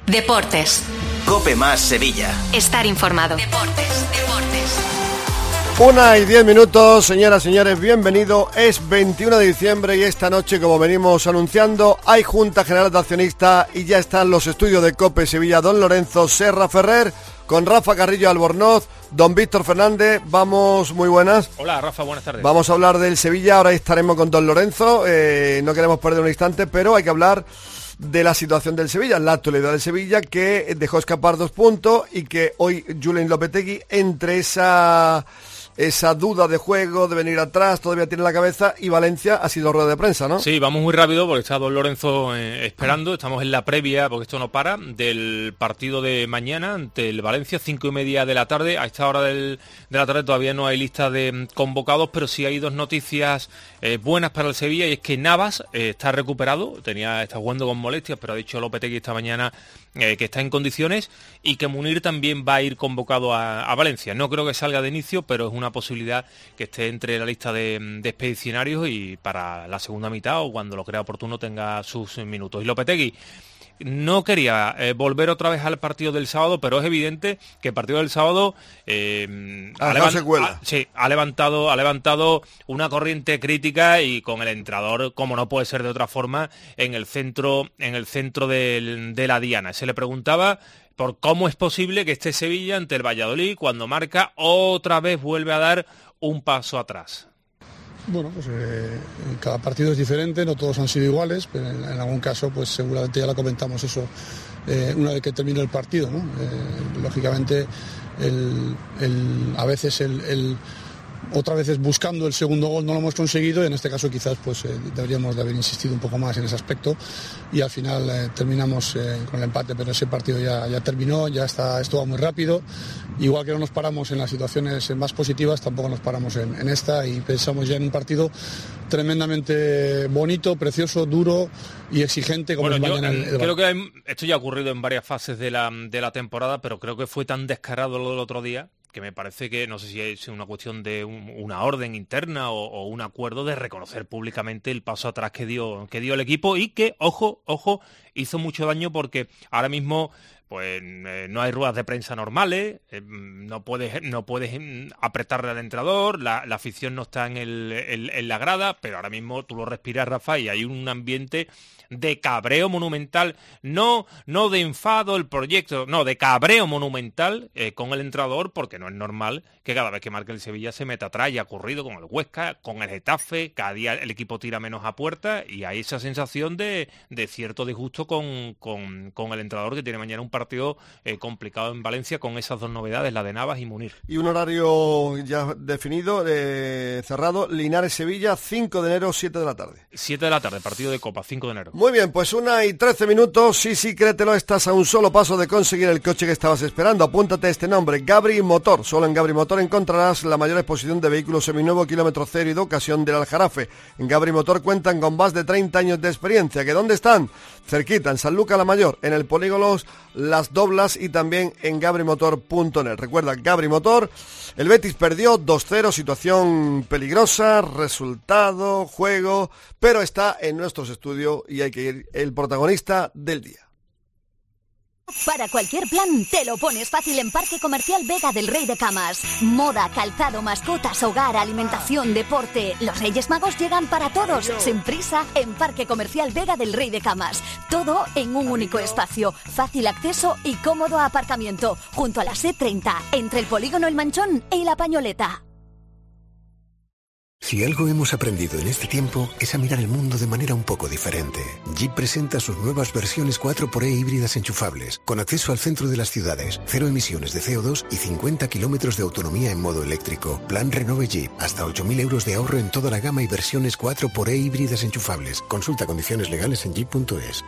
Deportes. COPE más Sevilla. Estar informado. Deportes. 1:10, señoras y señores, bienvenido. Es 21 de diciembre y esta noche, como venimos anunciando, hay Junta General de Accionistas y ya están los estudios de COPE Sevilla, don Lorenzo Serra Ferrer, con Rafa Carrillo Albornoz, don Víctor Fernández. Vamos, muy buenas. Hola Rafa, buenas tardes. Vamos a hablar del Sevilla, ahora estaremos con don Lorenzo, no queremos perder un instante, pero hay que hablar de la situación del Sevilla, la actualidad del Sevilla, que dejó escapar 2 puntos y que hoy Julen Lopetegui, entre esa duda de juego, de venir atrás, todavía tiene la cabeza, y Valencia ha sido rueda de prensa, ¿no? Sí, vamos muy rápido porque está don Lorenzo esperando, estamos en la previa, porque esto no para, del partido de mañana ante el Valencia, 5:30 de la tarde. A esta hora de la tarde todavía no hay lista de convocados, pero sí hay 2 noticias buenas para el Sevilla, y es que Navas está recuperado, está jugando con molestias, pero ha dicho Lopetegui esta mañana que está en condiciones, y que Munir también va a ir convocado a Valencia. No creo que salga de inicio, pero es una posibilidad que esté entre la lista de expedicionarios y para la segunda mitad o cuando lo crea oportuno tenga sus minutos. Y Lopetegui no quería volver otra vez al partido del sábado, pero es evidente que el partido del sábado ha levantado una corriente crítica, y con el entrenador, como no puede ser de otra forma, en el centro de la diana. Se le preguntaba por cómo es posible que esté Sevilla ante el Valladolid cuando marca otra vez vuelve a dar un paso atrás. Bueno, pues cada partido es diferente, no todos han sido iguales, pero en algún caso pues seguramente ya lo comentamos eso una vez que termine el partido, ¿no? Lógicamente a veces otra vez buscando el segundo gol no lo hemos conseguido, y en este caso quizás pues deberíamos de haber insistido un poco más en ese aspecto, y al final terminamos con el empate, pero ese partido ya terminó, esto va muy rápido. Igual que no nos paramos en las situaciones más positivas, tampoco nos paramos en esta, y pensamos ya en un partido tremendamente bonito, precioso, duro y exigente como el mañana. Creo que esto ya ha ocurrido en varias fases de la temporada, pero creo que fue tan descarado lo del otro día que me parece que, no sé si es una cuestión de una orden interna o un acuerdo de reconocer públicamente el paso atrás que dio el equipo, y que, ojo, hizo mucho daño, porque ahora mismo pues no hay ruedas de prensa normales, no puedes apretarle al entrenador, la afición no está en la grada, pero ahora mismo tú lo respiras, Rafa, y hay un ambiente de cabreo monumental, no de enfado el proyecto, no, de cabreo monumental con el entrenador, porque no es normal que cada vez que marque el Sevilla se meta atrás, y ha ocurrido con el Huesca, con el Getafe, cada día el equipo tira menos a puerta, y hay esa sensación de cierto disgusto con el entrenador, que tiene mañana un partido complicado en Valencia, con esas 2 novedades, la de Navas y Munir. Y un horario ya definido, cerrado, Linares-Sevilla, 5 de enero, 7 de la tarde. 7 de la tarde, partido de Copa, 5 de enero. Muy bien, pues 1:13, sí, créetelo, estás a un solo paso de conseguir el coche que estabas esperando. Apúntate a este nombre, Gabri Motor. Solo en Gabri Motor encontrarás la mayor exposición de vehículos seminuevos, kilómetro cero y de ocasión del Aljarafe. En Gabri Motor cuentan con más de 30 años de experiencia. ¿Que dónde están? Cerquita, en Sanlúcar la Mayor, en el polígono Las Doblas, y también en gabrimotor.net. Recuerda, Gabri Motor, el Betis perdió 2-0, situación peligrosa, resultado, juego, pero está en nuestros estudios y hay que ir el protagonista del día. Para cualquier plan, te lo pones fácil en Parque Comercial Vega del Rey de Camas. Moda, calzado, mascotas, hogar, alimentación, deporte. Los Reyes Magos llegan para todos, sin prisa, en Parque Comercial Vega del Rey de Camas. Todo en un único espacio, fácil acceso y cómodo aparcamiento, junto a la C30, entre el polígono El Manchón y La Pañoleta. Si algo hemos aprendido en este tiempo es a mirar el mundo de manera un poco diferente. Jeep presenta sus nuevas versiones 4xE híbridas enchufables, con acceso al centro de las ciudades, 0 emisiones de CO2 y 50 kilómetros de autonomía en modo eléctrico. Plan Renove Jeep, hasta 8.000 euros de ahorro en toda la gama y versiones 4xE híbridas enchufables. Consulta condiciones legales en jeep.es.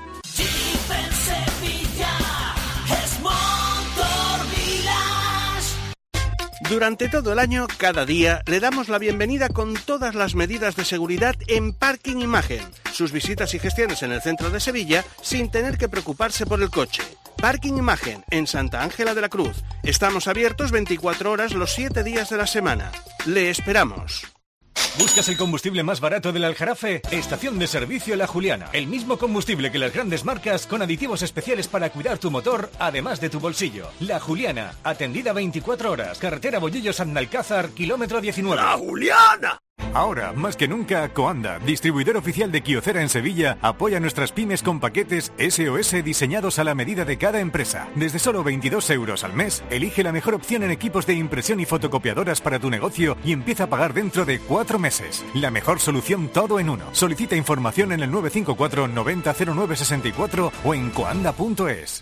Durante todo el año, cada día, le damos la bienvenida con todas las medidas de seguridad en Parking Imagen. Sus visitas y gestiones en el centro de Sevilla sin tener que preocuparse por el coche. Parking Imagen, en Santa Ángela de la Cruz. Estamos abiertos 24 horas los 7 días de la semana. Le esperamos. ¿Buscas el combustible más barato del Aljarafe? Estación de servicio La Juliana. El mismo combustible que las grandes marcas con aditivos especiales para cuidar tu motor, además de tu bolsillo. La Juliana, atendida 24 horas. Carretera Bollillos-Andalcázar, kilómetro 19. ¡La Juliana! Ahora, más que nunca, Coanda, distribuidor oficial de Kyocera en Sevilla, apoya a nuestras pymes con paquetes SOS diseñados a la medida de cada empresa. Desde solo 22 euros al mes, elige la mejor opción en equipos de impresión y fotocopiadoras para tu negocio y empieza a pagar dentro de 4 meses. La mejor solución todo en uno. Solicita información en el 954 90 09 64 o en coanda.es.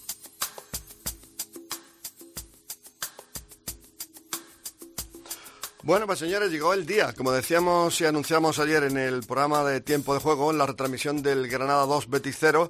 Bueno, pues señores, llegó el día. Como decíamos y anunciamos ayer en el programa de Tiempo de Juego, en la retransmisión del Granada 2 Betis 0,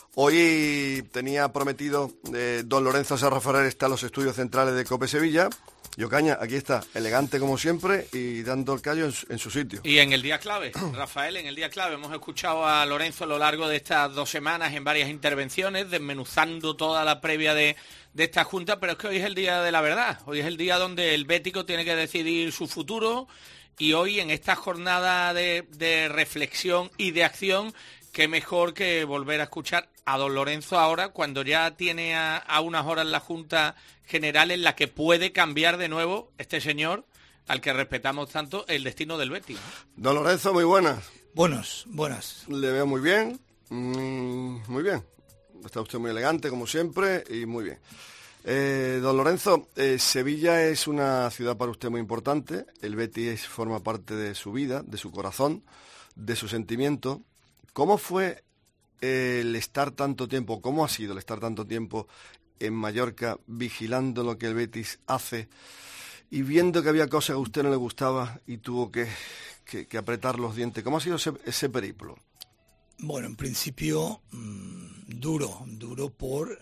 hoy tenía prometido don Lorenzo Serra Ferrer está en los estudios centrales de COPE Sevilla. Y Ocaña, aquí está, elegante como siempre y dando el callo en su sitio. Y en el día clave, Rafael, en el día clave hemos escuchado a Lorenzo a lo largo de estas 2 semanas en varias intervenciones, desmenuzando toda la previa de esta junta, pero es que hoy es el día de la verdad. Hoy es el día donde el bético tiene que decidir su futuro y hoy en esta jornada de reflexión y de acción, qué mejor que volver a escuchar a don Lorenzo ahora, cuando ya tiene a unas horas la Junta General en la que puede cambiar de nuevo este señor, al que respetamos tanto, el destino del Betis. Don Lorenzo, muy buenas. Buenas. Le veo muy bien, muy bien. Está usted muy elegante, como siempre, y muy bien. Don Lorenzo, Sevilla es una ciudad para usted muy importante. El Betis forma parte de su vida, de su corazón, de su sentimiento. ¿Cómo fue el estar tanto tiempo, cómo ha sido el estar tanto tiempo en Mallorca, vigilando lo que el Betis hace y viendo que había cosas que a usted no le gustaba y tuvo que apretar los dientes? ¿Cómo ha sido ese periplo? Bueno, en principio duro por,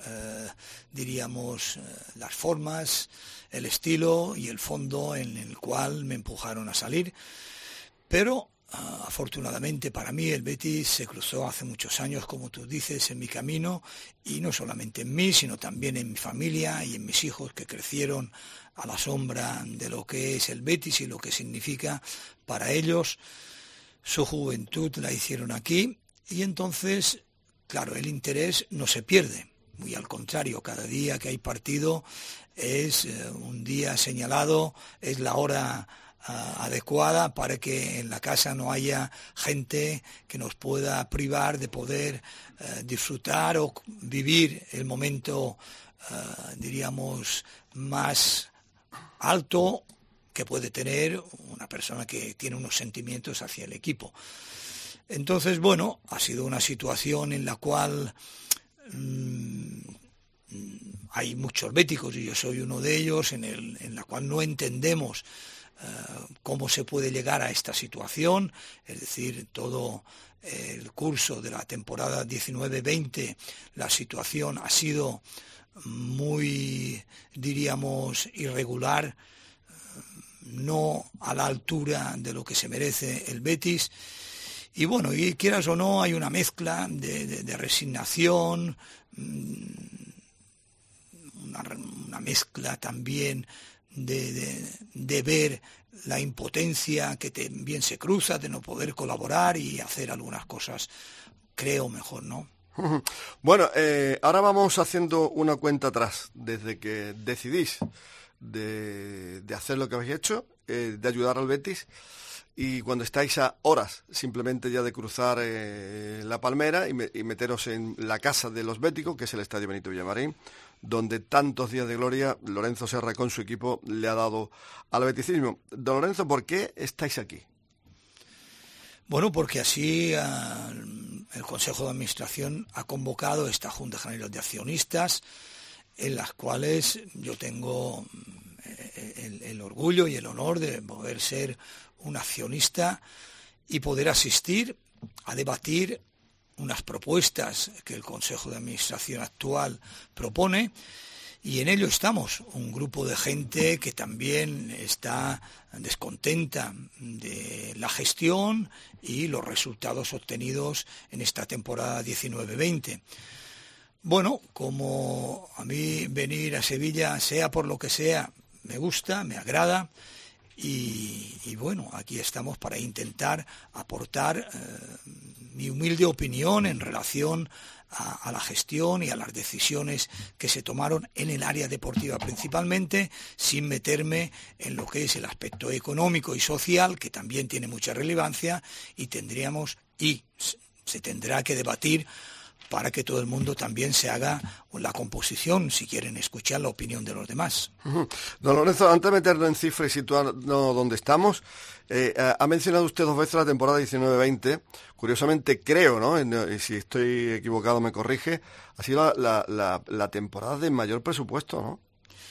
diríamos, las formas, el estilo y el fondo en el cual me empujaron a salir, pero afortunadamente para mí el Betis se cruzó hace muchos años, como tú dices, en mi camino, y no solamente en mí, sino también en mi familia y en mis hijos, que crecieron a la sombra de lo que es el Betis y lo que significa para ellos. Su juventud la hicieron aquí y entonces, claro, el interés no se pierde. Muy al contrario, cada día que hay partido es un día señalado, es la hora adecuada para que en la casa no haya gente que nos pueda privar de poder disfrutar o vivir el momento, diríamos, más alto que puede tener una persona que tiene unos sentimientos hacia el equipo. Entonces, bueno, ha sido una situación en la cual hay muchos béticos, y yo soy uno de ellos, en la cual no entendemos cómo se puede llegar a esta situación. Es decir, todo el curso de la temporada 19-20, la situación ha sido muy, diríamos, irregular, no a la altura de lo que se merece el Betis. Y bueno, y quieras o no, hay una mezcla de resignación, una mezcla también de ver la impotencia que también se cruza, de no poder colaborar y hacer algunas cosas, creo, mejor, ¿no? Bueno, ahora vamos haciendo una cuenta atrás, desde que decidís de hacer lo que habéis hecho, de ayudar al Betis, y cuando estáis a horas simplemente ya de cruzar la Palmera y meteros en la casa de los béticos, que es el Estadio Benito Villamarín, donde tantos días de gloria Lorenzo Serra con su equipo le ha dado al beticismo. Don Lorenzo, ¿por qué estáis aquí? Bueno, porque así el Consejo de Administración ha convocado esta Junta General de Accionistas, en las cuales yo tengo el orgullo y el honor de poder ser un accionista y poder asistir a debatir unas propuestas que el Consejo de Administración actual propone, y en ello estamos, un grupo de gente que también está descontenta de la gestión y los resultados obtenidos en esta temporada 19-20. Bueno, como a mí venir a Sevilla, sea por lo que sea, me gusta, me agrada, Y bueno, aquí estamos para intentar aportar mi humilde opinión en relación a la gestión y a las decisiones que se tomaron en el área deportiva principalmente, sin meterme en lo que es el aspecto económico y social, que también tiene mucha relevancia, y se tendrá que debatir para que todo el mundo también se haga la composición, si quieren escuchar la opinión de los demás. Don Lorenzo, antes de meterlo en cifras y situarnos donde estamos, ha mencionado usted 2 veces la temporada 19-20. Curiosamente, creo, ¿no? Y si estoy equivocado me corrige, ha sido la temporada de mayor presupuesto, ¿no?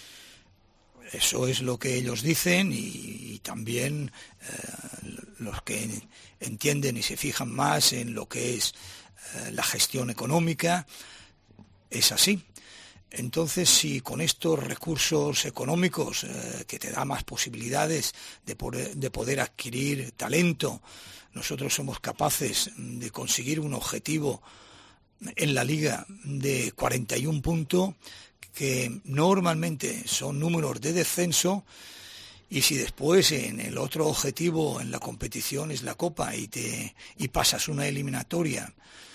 Eso es lo que ellos dicen, y también los que entienden y se fijan más en lo que es la gestión económica, es así. Entonces, si con estos recursos económicos que te da más posibilidades de poder adquirir talento, nosotros somos capaces de conseguir un objetivo en la Liga de 41 puntos, que normalmente son números de descenso, y si después en el otro objetivo en la competición es la Copa y pasas una eliminatoria,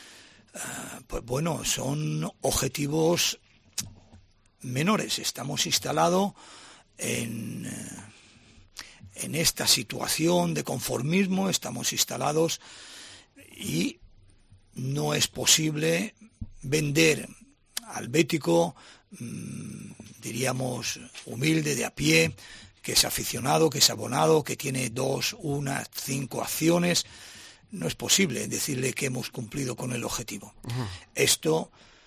pues bueno, son objetivos menores. Estamos instalados en esta situación de conformismo, estamos instalados, y no es posible vender al bético, diríamos, humilde, de a pie, que es aficionado, que es abonado, que tiene 2, 1, 5 acciones. No es posible decirle que hemos cumplido con el objetivo. Uh-huh. Esto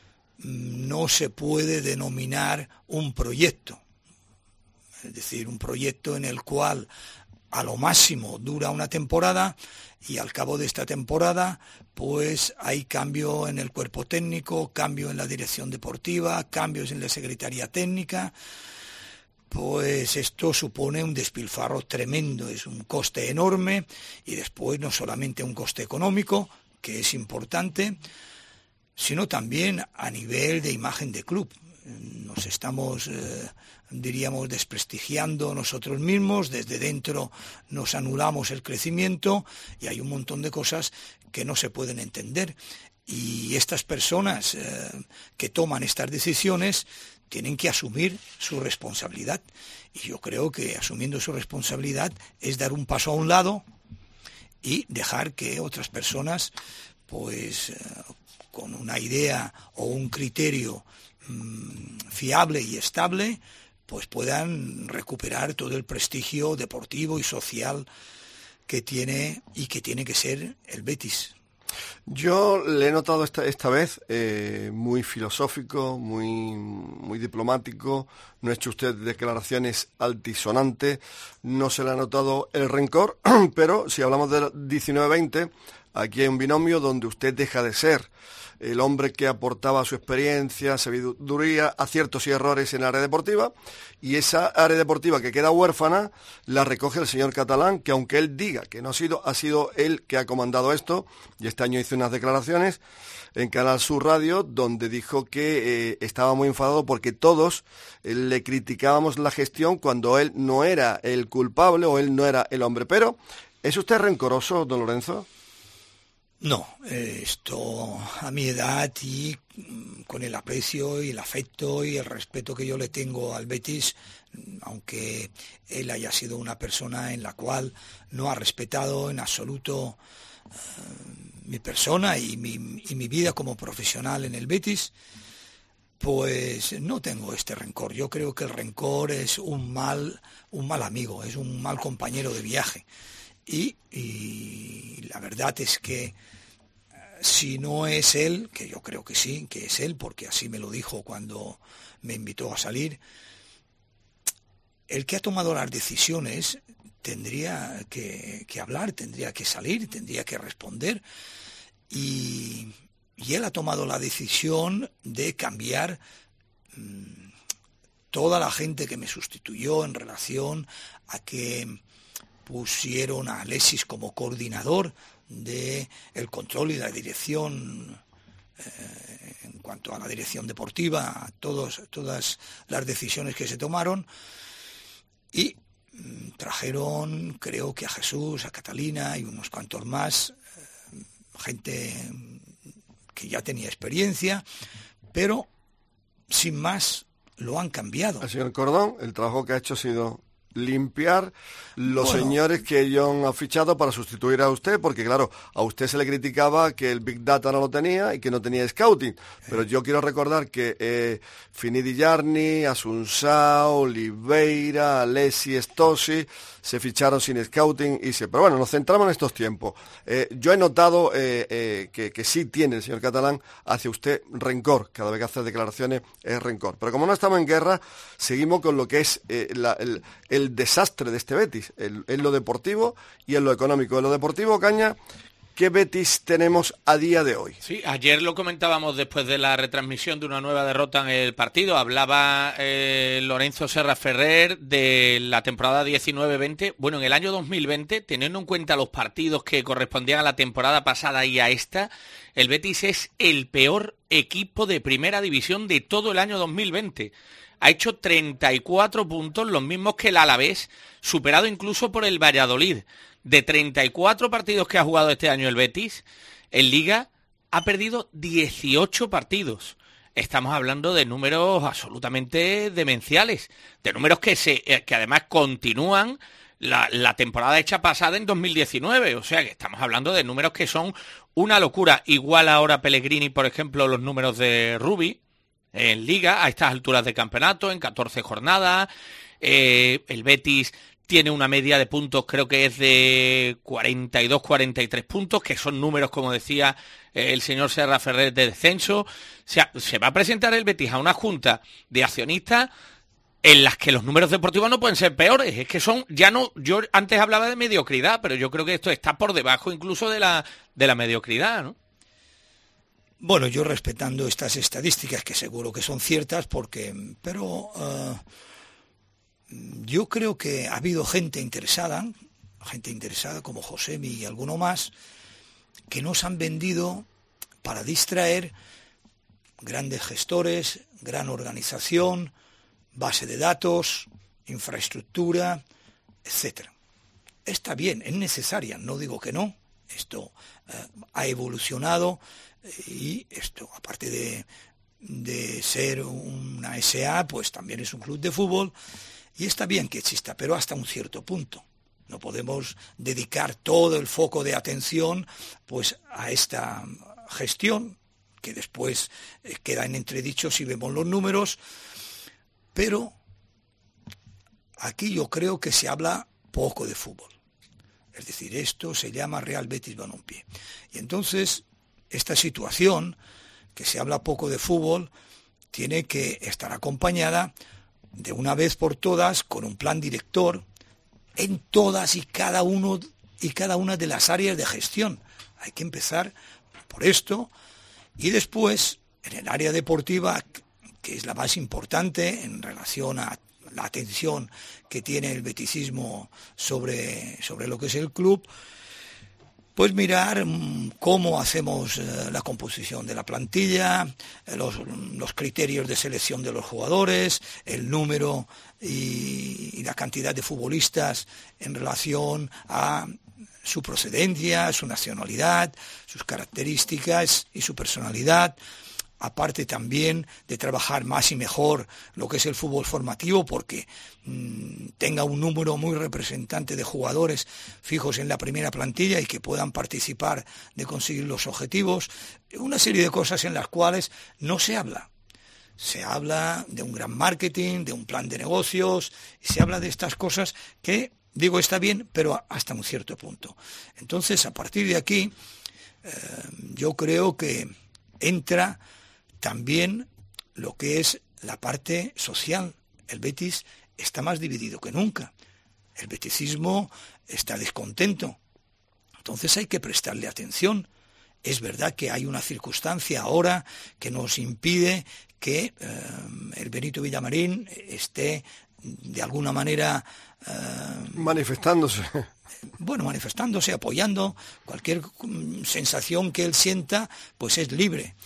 no se puede denominar un proyecto. Es decir, un proyecto en el cual a lo máximo dura una temporada, y al cabo de esta temporada pues hay cambio en el cuerpo técnico, cambio en la dirección deportiva, cambios en la secretaría técnica. Pues esto supone un despilfarro tremendo, es un coste enorme, y después no solamente un coste económico, que es importante, sino también a nivel de imagen de club. Nos estamos, diríamos, desprestigiando nosotros mismos, desde dentro nos anulamos el crecimiento, y hay un montón de cosas que no se pueden entender. Y estas personas que toman estas decisiones tienen que asumir su responsabilidad, y yo creo que asumiendo su responsabilidad es dar un paso a un lado y dejar que otras personas, pues con una idea o un criterio fiable y estable, pues puedan recuperar todo el prestigio deportivo y social que tiene y que tiene que ser el Betis. Yo le he notado esta vez muy filosófico, muy diplomático. No ha hecho usted declaraciones altisonantes, no se le ha notado el rencor, pero si hablamos del 19-20, aquí hay un binomio donde usted deja de ser el hombre que aportaba su experiencia, sabiduría, aciertos y errores en el área deportiva, y esa área deportiva que queda huérfana la recoge el señor Catalán, que aunque él diga que no ha sido él que ha comandado esto, y este año hizo unas declaraciones en Canal Sur Radio donde dijo que estaba muy enfadado porque todos le criticábamos la gestión cuando él no era el culpable o él no era el hombre. Pero, ¿es usted rencoroso, don Lorenzo? No, esto a mi edad y con el aprecio y el afecto y el respeto que yo le tengo al Betis, aunque él haya sido una persona en la cual no ha respetado en absoluto mi persona y mi vida como profesional en el Betis, pues no tengo este rencor. Yo creo que el rencor es un mal amigo, es un mal compañero de viaje. Y la verdad es que si no es él, que yo creo que sí, que es él, porque así me lo dijo cuando me invitó a salir, el que ha tomado las decisiones tendría que hablar, tendría que salir, tendría que responder, y él ha tomado la decisión de cambiar toda la gente que me sustituyó en relación a que pusieron a Alexis como coordinador de el control y la dirección en cuanto a la dirección deportiva, todas las decisiones que se tomaron, y trajeron, creo que a Jesús, a Catalina y unos cuantos más, gente que ya tenía experiencia, pero sin más lo han cambiado. El señor Cordón, el trabajo que ha hecho ha sido limpiar los señores que ellos han fichado para sustituir a usted, porque claro, a usted se le criticaba que el Big Data no lo tenía y que no tenía scouting, pero yo quiero recordar que Finidi Yarni, Asunsao, Oliveira, Alessi, Stossi se ficharon sin scouting pero bueno, nos centramos en estos tiempos. Yo he notado que sí tiene el señor Catalán hacia usted rencor, cada vez que hace declaraciones es rencor, pero como no estamos en guerra, seguimos con lo que es el desastre de este Betis, en lo deportivo y en lo económico. En lo deportivo, Caña, ¿qué Betis tenemos a día de hoy? Sí, ayer lo comentábamos después de la retransmisión de una nueva derrota en el partido. Hablaba Lorenzo Serra Ferrer de la temporada 19-20. Bueno, en el año 2020, teniendo en cuenta los partidos que correspondían a la temporada pasada y a esta, el Betis es el peor equipo de primera división de todo el año 2020. Ha hecho 34 puntos, los mismos que el Alavés, superado incluso por el Valladolid. De 34 partidos que ha jugado este año el Betis, en Liga ha perdido 18 partidos. Estamos hablando de números absolutamente demenciales, de números que además continúan la temporada hecha pasada en 2019. O sea que estamos hablando de números que son una locura. Igual ahora Pellegrini, por ejemplo, los números de Rubi en Liga, a estas alturas de campeonato, en 14 jornadas. El Betis tiene una media de puntos, creo que es de 42-43 puntos, que son números, como decía el señor Serra Ferrer, de descenso. O sea, se va a presentar el Betis a una junta de accionistas en las que los números deportivos no pueden ser peores. Es que son, ya no, yo antes hablaba de mediocridad, pero yo creo que esto está por debajo incluso de la mediocridad, ¿no? Bueno, yo respetando estas estadísticas, que seguro que son ciertas, pero yo creo que ha habido gente interesada como Josemi y alguno más, que nos han vendido para distraer grandes gestores, gran organización, base de datos, infraestructura, etcétera. Está bien, es necesaria, no digo que no, esto ha evolucionado. Y esto, aparte de ser una SA, pues también es un club de fútbol, y está bien que exista, pero hasta un cierto punto. No podemos dedicar todo el foco de atención pues a esta gestión, que después queda en entredicho si vemos los números, pero aquí yo creo que se habla poco de fútbol. Es decir, esto se llama Real Betis Balompié. Y entonces esta situación, que se habla poco de fútbol, tiene que estar acompañada de una vez por todas con un plan director en todas y cada una de las áreas de gestión. Hay que empezar por esto, y después en el área deportiva, que es la más importante en relación a la atención que tiene el beticismo sobre lo que es el club, pues mirar cómo hacemos la composición de la plantilla, los criterios de selección de los jugadores, el número y la cantidad de futbolistas en relación a su procedencia, su nacionalidad, sus características y su personalidad. Aparte también de trabajar más y mejor lo que es el fútbol formativo, porque tenga un número muy representante de jugadores fijos en la primera plantilla y que puedan participar de conseguir los objetivos. Una serie de cosas en las cuales no se habla. Se habla de un gran marketing, de un plan de negocios, y se habla de estas cosas que, digo, está bien, pero hasta un cierto punto. Entonces, a partir de aquí, yo creo que entra también lo que es la parte social. El Betis está más dividido que nunca. El beticismo está descontento. Entonces hay que prestarle atención. Es verdad que hay una circunstancia ahora que nos impide que el Benito Villamarín esté de alguna manera manifestándose, apoyando cualquier sensación que él sienta, pues es libre.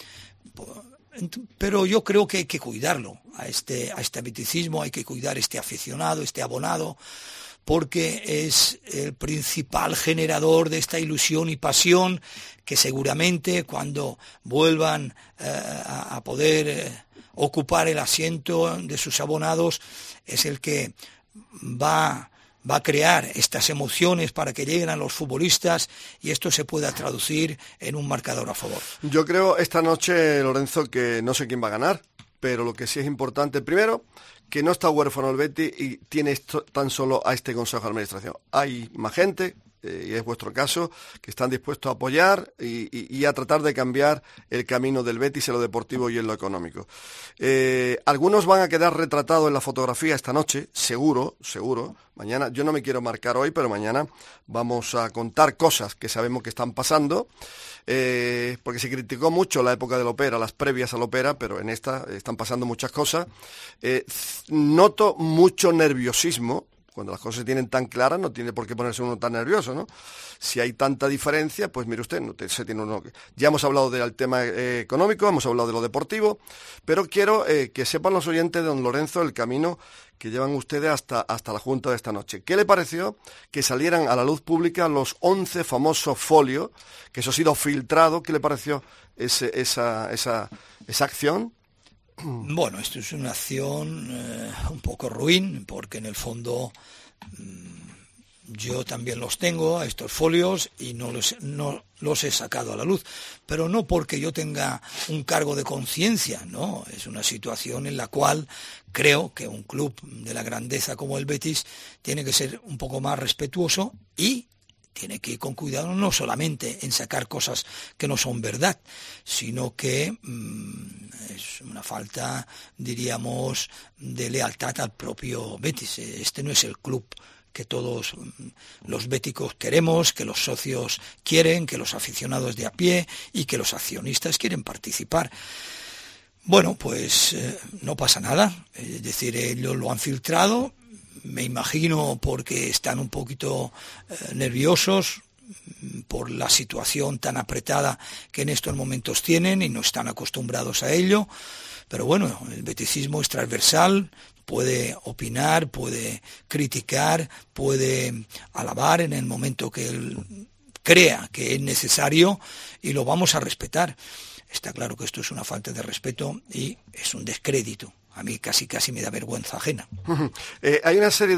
Pero yo creo que hay que cuidarlo, a este beticismo, hay que cuidar este aficionado, este abonado, porque es el principal generador de esta ilusión y pasión que seguramente cuando vuelvan a poder ocupar el asiento de sus abonados es el que va a crear estas emociones para que lleguen a los futbolistas y esto se pueda traducir en un marcador a favor. Yo creo esta noche, Lorenzo, que no sé quién va a ganar, pero lo que sí es importante, primero, que no está huérfano el Betis y tiene tan solo a este Consejo de Administración. Hay más gente, y es vuestro caso, que están dispuestos a apoyar y a tratar de cambiar el camino del Betis en lo deportivo y en lo económico. Algunos van a quedar retratados en la fotografía esta noche, seguro. Mañana, yo no me quiero marcar hoy, pero mañana vamos a contar cosas que sabemos que están pasando, porque se criticó mucho la época del Opera, las previas al Opera, pero en esta están pasando muchas cosas. Noto mucho nerviosismo. Cuando las cosas se tienen tan claras, no tiene por qué ponerse uno tan nervioso, ¿no? Si hay tanta diferencia, pues mire usted, se tiene uno. Ya hemos hablado del tema económico, hemos hablado de lo deportivo, pero quiero que sepan los oyentes de don Lorenzo el camino que llevan ustedes hasta la Junta de esta noche. ¿Qué le pareció que salieran a la luz pública los 11 famosos folios, que eso ha sido filtrado? ¿Qué le pareció esa acción? Bueno, esto es una acción un poco ruin, porque en el fondo yo también los tengo, a estos folios, y no los he sacado a la luz. Pero no porque yo tenga un cargo de conciencia, no, es una situación en la cual creo que un club de la grandeza como el Betis tiene que ser un poco más respetuoso y tiene que ir con cuidado no solamente en sacar cosas que no son verdad, sino que es una falta, diríamos, de lealtad al propio Betis. Este no es el club que todos los béticos queremos, que los socios quieren, que los aficionados de a pie y que los accionistas quieren participar. Bueno, pues no pasa nada, es decir, ellos lo han filtrado. Me imagino porque están un poquito nerviosos por la situación tan apretada que en estos momentos tienen y no están acostumbrados a ello. Pero bueno, el beticismo es transversal, puede opinar, puede criticar, puede alabar en el momento que él crea que es necesario y lo vamos a respetar. Está claro que esto es una falta de respeto y es un descrédito. A mí casi me da vergüenza ajena. Hay una serie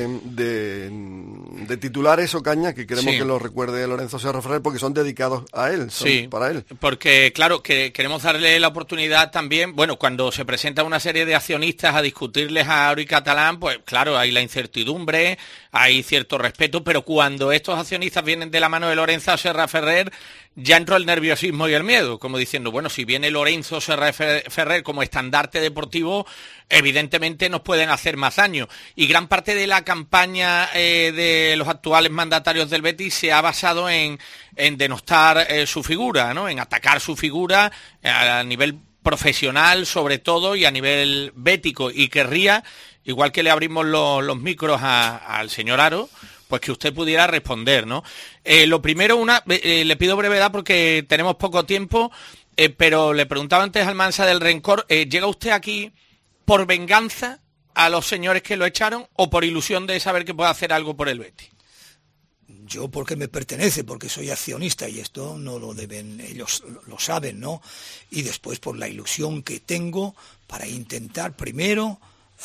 de titulares, Ocaña, que queremos que lo recuerde Lorenzo Serra Ferrer, porque son dedicados a él, son para él. Porque claro, que queremos darle la oportunidad también, bueno, cuando se presenta una serie de accionistas a discutirles a Ori Catalán, pues claro, hay la incertidumbre, hay cierto respeto, pero cuando estos accionistas vienen de la mano de Lorenzo Serra Ferrer, ya entró el nerviosismo y el miedo, como diciendo, bueno, si viene Lorenzo Serra Ferrer como estandarte deportivo, evidentemente nos pueden hacer más daño. Y gran parte de la campaña de los actuales mandatarios del Betis se ha basado en denostar su figura, ¿no? En atacar su figura a nivel profesional sobre todo y a nivel bético. Y querría, igual que le abrimos los micros al señor Haro, pues que usted pudiera responder, ¿no? Lo primero, le pido brevedad porque tenemos poco tiempo, pero le preguntaba antes al Mansa del Rencor, ¿llega usted aquí por venganza a los señores que lo echaron o por ilusión de saber que puede hacer algo por el Betis? Yo porque me pertenece, porque soy accionista y esto no lo deben, ellos lo saben, ¿no? Y después por la ilusión que tengo para intentar primero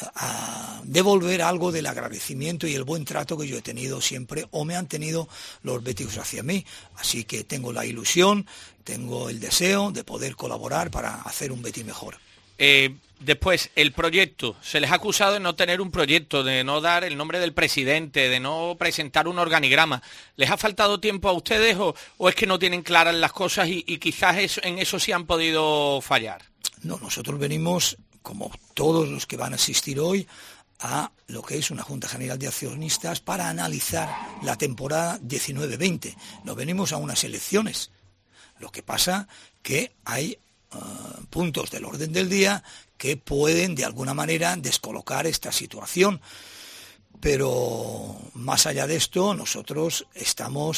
a devolver algo del agradecimiento y el buen trato que yo he tenido siempre o me han tenido los béticos hacia mí. Así que tengo la ilusión, tengo el deseo de poder colaborar para hacer un Betis mejor. Después, el proyecto. Se les ha acusado de no tener un proyecto, de no dar el nombre del presidente, de no presentar un organigrama. ¿Les ha faltado tiempo a ustedes o es que no tienen claras las cosas y quizás en eso sí han podido fallar? No, nosotros venimos, como todos los que van a asistir hoy, a lo que es una Junta General de Accionistas para analizar la temporada 19-20. No venimos a unas elecciones. Lo que pasa que hay puntos del orden del día que pueden de alguna manera descolocar esta situación. Pero más allá de esto, nosotros estamos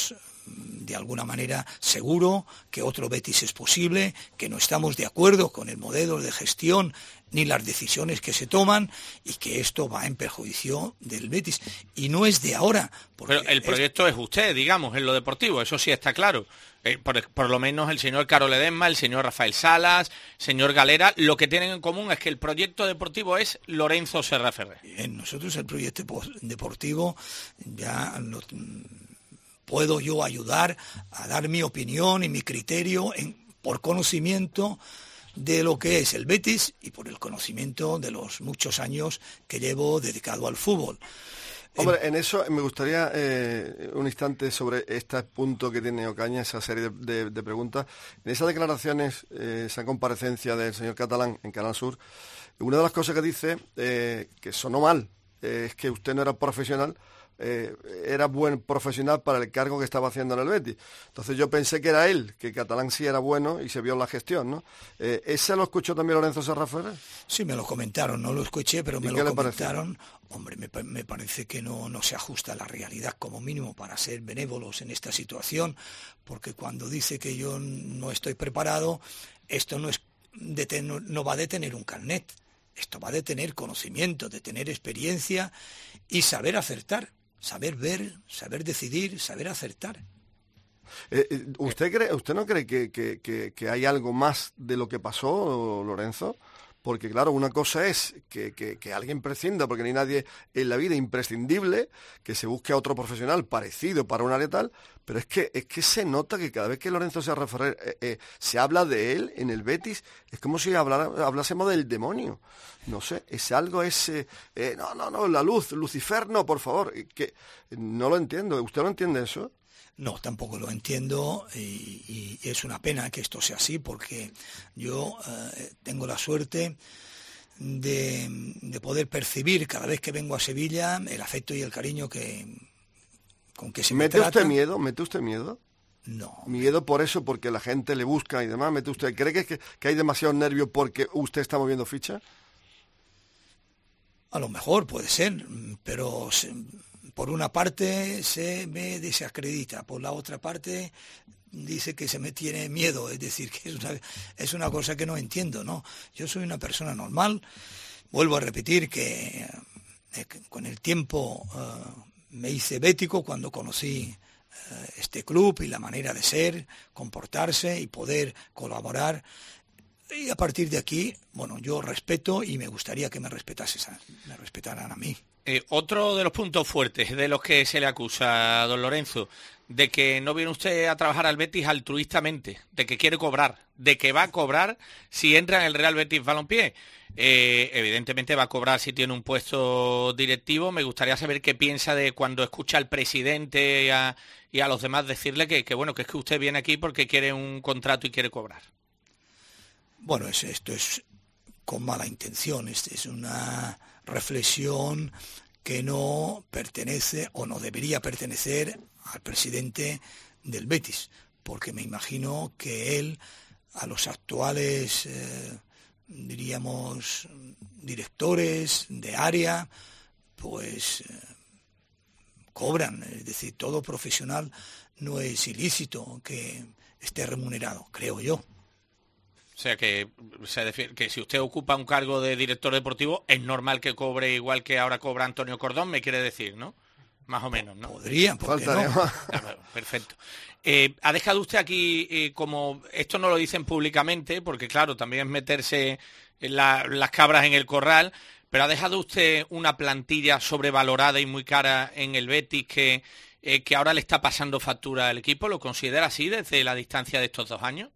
de alguna manera seguro que otro Betis es posible, que no estamos de acuerdo con el modelo de gestión ni las decisiones que se toman y que esto va en perjuicio del Betis. Y no es de ahora. Pero el proyecto es usted, digamos, en lo deportivo, eso sí está claro. Por lo menos el señor Karol Edesma, el señor Rafael Salas, señor Galera, lo que tienen en común es que el proyecto deportivo es Lorenzo Serra Ferrer. Bien, nosotros el proyecto deportivo ya puedo yo ayudar a dar mi opinión y mi criterio por conocimiento de lo que es el Betis y por el conocimiento de los muchos años que llevo dedicado al fútbol. Hombre, en eso me gustaría un instante sobre este punto que tiene Ocaña, esa serie de preguntas. En esas declaraciones, esa comparecencia del señor Catalán en Canal Sur, una de las cosas que dice, que sonó mal, es que usted no era profesional, era buen profesional para el cargo que estaba haciendo en el Betis. Entonces yo pensé que era él, que Catalán sí era bueno y se vio la gestión, ¿no? ¿Ese lo escuchó también Lorenzo Serra Ferrer? Sí, me lo comentaron, no lo escuché, pero me lo comentaron. Hombre, me parece que no se ajusta a la realidad como mínimo para ser benévolos en esta situación, porque cuando dice que yo no estoy preparado, esto no va de tener un carnet, esto va de tener conocimiento, de tener experiencia y saber acertar. Saber ver, saber decidir, saber acertar. ¿Usted no cree que hay algo más de lo que pasó, Lorenzo? Porque claro, una cosa es que alguien prescinda, porque no hay nadie en la vida imprescindible, que se busque a otro profesional parecido para un área tal, pero es que se nota que cada vez que Lorenzo Serra Ferrer se habla de él en el Betis, es como si hablásemos del demonio. No sé, es algo no, la luz, Lucifer no, por favor, que no lo entiendo. ¿Usted lo entiende eso? No, tampoco lo entiendo y es una pena que esto sea así porque yo tengo la suerte de poder percibir cada vez que vengo a Sevilla el afecto y el cariño con que se me trata. ¿Mete usted miedo? No. ¿Miedo por eso, porque la gente le busca y demás? ¿Cree que hay demasiado nervio porque usted está moviendo ficha? A lo mejor puede ser, pero por una parte se me desacredita, por la otra parte dice que se me tiene miedo, es decir, que es una cosa que no entiendo, ¿no? Yo soy una persona normal, vuelvo a repetir que con el tiempo me hice bético cuando conocí este club y la manera de ser, comportarse y poder colaborar. Y a partir de aquí, bueno, yo respeto y me gustaría que me respetaran a mí. Otro de los puntos fuertes de los que se le acusa a don Lorenzo, de que no viene usted a trabajar al Betis altruistamente, de que quiere cobrar, de que va a cobrar si entra en el Real Betis Balompié. Evidentemente va a cobrar si tiene un puesto directivo. Me gustaría saber qué piensa de cuando escucha al presidente y a los demás decirle que bueno, que es que usted viene aquí porque quiere un contrato y quiere cobrar. Bueno, esto es con mala intención, es una reflexión que no pertenece o no debería pertenecer al presidente del Betis, porque me imagino que él a los actuales, diríamos, directores de área, pues cobran, es decir, todo profesional no es ilícito que esté remunerado, creo yo. O sea, que si usted ocupa un cargo de director deportivo, es normal que cobre igual que ahora cobra Antonio Cordón, me quiere decir, ¿no? Más o menos, ¿no? Podría, ¿por qué no? Perfecto. ¿Ha dejado usted aquí, como esto no lo dicen públicamente, porque claro, también es meterse las cabras en el corral, pero ha dejado usted una plantilla sobrevalorada y muy cara en el Betis que ahora le está pasando factura al equipo? ¿Lo considera así desde la distancia de estos 2 años?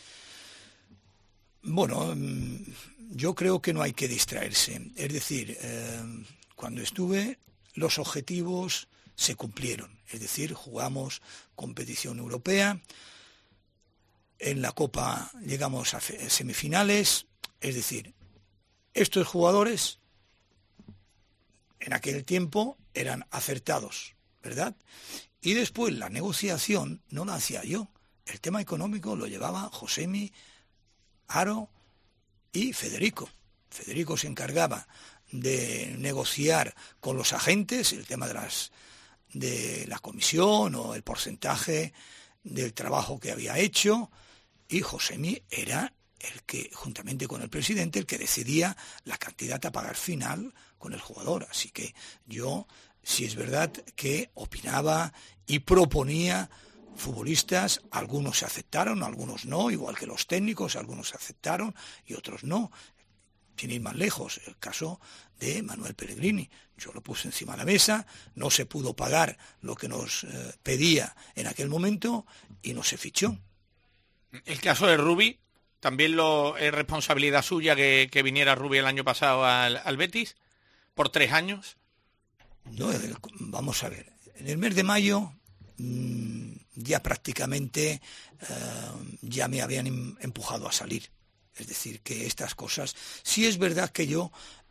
Bueno, yo creo que no hay que distraerse. Es decir, cuando estuve, los objetivos se cumplieron. Es decir, jugamos competición europea, en la Copa llegamos a semifinales. Es decir, estos jugadores en aquel tiempo eran acertados, ¿verdad? Y después la negociación no la hacía yo. El tema económico lo llevaba Josemi, Aro y Federico. Federico se encargaba de negociar con los agentes el tema de las de la comisión o el porcentaje del trabajo que había hecho, y Josemi era el que, juntamente con el presidente, el que decidía la cantidad a pagar final con el jugador. Así que yo, sí es verdad que opinaba y proponía futbolistas, algunos se aceptaron, algunos no, igual que los técnicos, algunos se aceptaron y otros no. Sin ir más lejos, el caso de Manuel Pellegrini. Yo lo puse encima de la mesa, no se pudo pagar lo que nos pedía en aquel momento y no se fichó. El caso de Rubi, también es responsabilidad suya que viniera Rubi el año pasado al Betis, por 3 años. No, vamos a ver, en el mes de mayo ya prácticamente ya me habían empujado a salir. Es decir, que estas cosas, sí es verdad que yo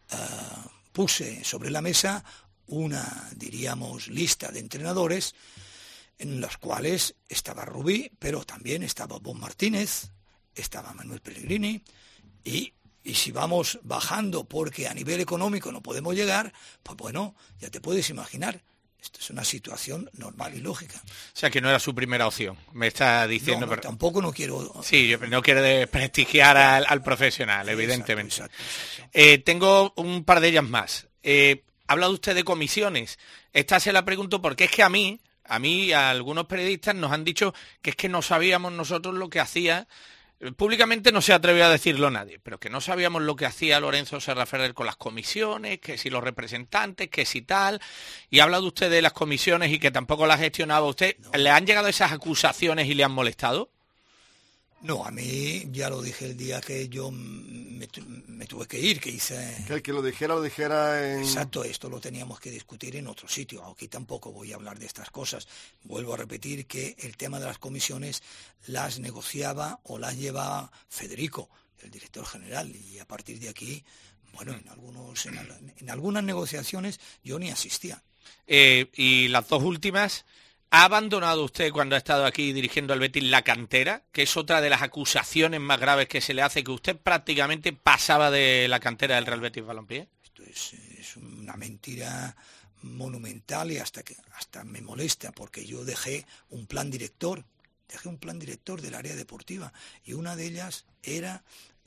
puse sobre la mesa una, diríamos, lista de entrenadores en los cuales estaba Rubí, pero también estaba Bob Martínez, estaba Manuel Pellegrini, y si vamos bajando porque a nivel económico no podemos llegar, pues bueno, ya te puedes imaginar. Esto es una situación normal y lógica. O sea, que no era su primera opción, me está diciendo. No, pero tampoco no quiero... Sí, yo no quiero desprestigiar al profesional, evidentemente. Exacto. Tengo un par de ellas más. Ha hablado usted de comisiones. Esta se la pregunto porque es que a mí, a algunos periodistas nos han dicho que es que no sabíamos nosotros lo que hacía. Públicamente no se atrevió a decirlo nadie, pero que no sabíamos lo que hacía Lorenzo Serra Ferrer con las comisiones, que si los representantes, que si tal, y ha hablado usted de las comisiones y que tampoco las gestionaba usted. No. ¿Le han llegado esas acusaciones y le han molestado? No, a mí ya lo dije el día que yo me tuve que ir, que hice... Que el que lo dijera en... Exacto, esto lo teníamos que discutir en otro sitio. Aquí tampoco voy a hablar de estas cosas. Vuelvo a repetir que el tema de las comisiones las negociaba o las llevaba Federico, el director general, y a partir de aquí, bueno, en algunas negociaciones yo ni asistía. Y las dos últimas... ¿Ha abandonado usted, cuando ha estado aquí dirigiendo al Betis, la cantera? Que es otra de las acusaciones más graves que se le hace, que usted prácticamente pasaba de la cantera del Real Betis Balompié. Esto es una mentira monumental y hasta me molesta, porque yo dejé un plan director del área deportiva, y una de ellas era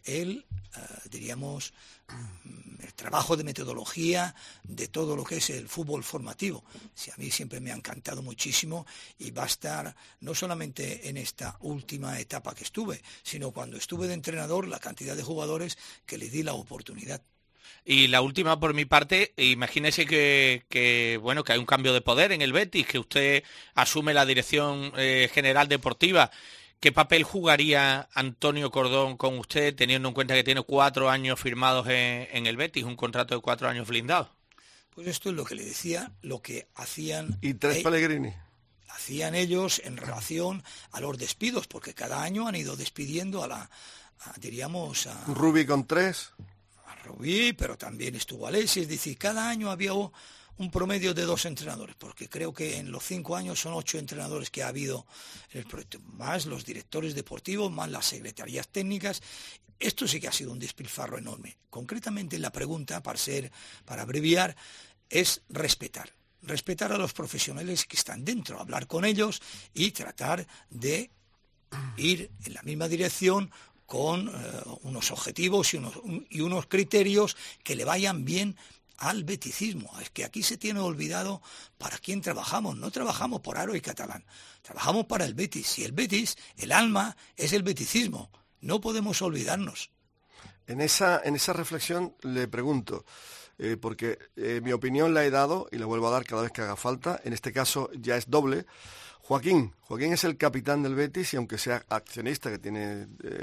diríamos, el trabajo de metodología de todo lo que es el fútbol formativo. Sí, a mí siempre me ha encantado muchísimo y va a estar no solamente en esta última etapa que estuve, sino cuando estuve de entrenador, la cantidad de jugadores que le di la oportunidad. Y la última por mi parte, imagínese que hay un cambio de poder en el Betis, que usted asume la dirección general deportiva. ¿Qué papel jugaría Antonio Cordón con usted, teniendo en cuenta que tiene 4 años firmados en el Betis, un contrato de 4 años blindado? Pues esto es lo que le decía, lo que hacían... ¿Y 3 Pellegrini? Hacían ellos en relación a los despidos, porque cada año han ido despidiendo diríamos... Rubí con 3. A Rubí, pero también estuvo Alexis, es decir, cada año había un promedio de 2 entrenadores, porque creo que en los 5 años son 8 entrenadores que ha habido en el proyecto, más los directores deportivos, más las secretarías técnicas. Esto sí que ha sido un despilfarro enorme. Concretamente la pregunta, para abreviar, es respetar a los profesionales que están dentro, hablar con ellos y tratar de ir en la misma dirección con unos objetivos y unos criterios que le vayan bien al beticismo. Es que aquí se tiene olvidado para quién trabajamos. No trabajamos por Aro y Catalán, trabajamos para el Betis, y el Betis, el alma, es el beticismo. No podemos olvidarnos. En esa reflexión le pregunto, porque mi opinión la he dado y la vuelvo a dar cada vez que haga falta. En este caso ya es doble. Joaquín es el capitán del Betis, y aunque sea accionista, que tiene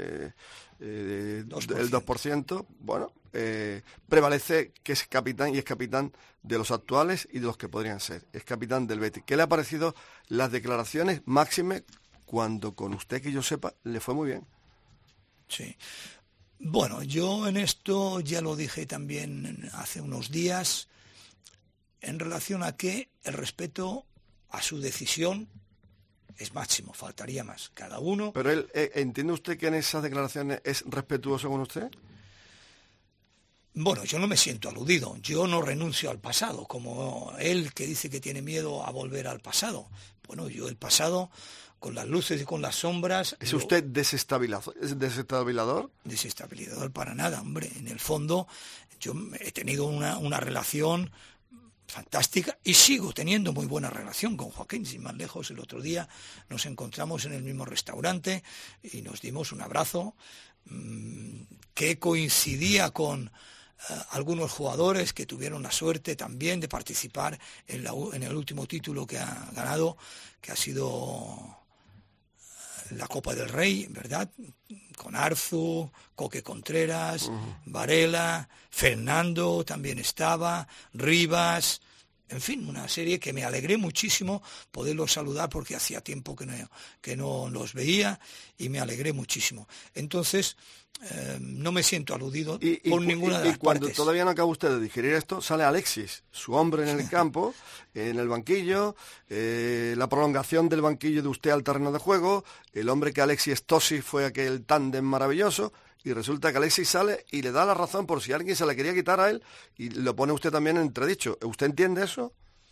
el 2%, bueno, prevalece que es capitán, y es capitán de los actuales y de los que podrían ser. Es capitán del Betis. ¿Qué le ha parecido las declaraciones, máxime cuando con usted, que yo sepa, le fue muy bien? Sí. Bueno, yo en esto ya lo dije también hace unos días, en relación a que el respeto a su decisión es máximo, faltaría más, cada uno. Pero él, ¿entiende usted que en esas declaraciones es respetuoso con usted? Bueno, yo no me siento aludido, yo no renuncio al pasado, como él que dice que tiene miedo a volver al pasado. Bueno, yo el pasado, con las luces y con las sombras... ¿Es usted desestabilizador? Desestabilizador para nada, hombre. En el fondo, yo he tenido una relación fantástica y sigo teniendo muy buena relación con Joaquín, sin más lejos. El otro día nos encontramos en el mismo restaurante y nos dimos un abrazo que coincidía con algunos jugadores que tuvieron la suerte también de participar en el último título que ha ganado, que ha sido la Copa del Rey, ¿verdad? Con Arzu, Coque Contreras, Varela, Fernando también estaba, Rivas, en fin, una serie que me alegré muchísimo poderlos saludar porque hacía tiempo que no los veía y me alegré muchísimo. Entonces, no me siento aludido por ninguna de las partes. Y cuando partes. Todavía no acaba usted de digerir esto, sale Alexis, su hombre en el campo, en el banquillo, la prolongación del banquillo de usted al terreno de juego, el hombre que Alexis Tosi fue aquel tándem maravilloso, y resulta que Alexis sale y le da la razón por si alguien se la quería quitar a él, y lo pone usted también en entredicho. ¿Usted entiende eso?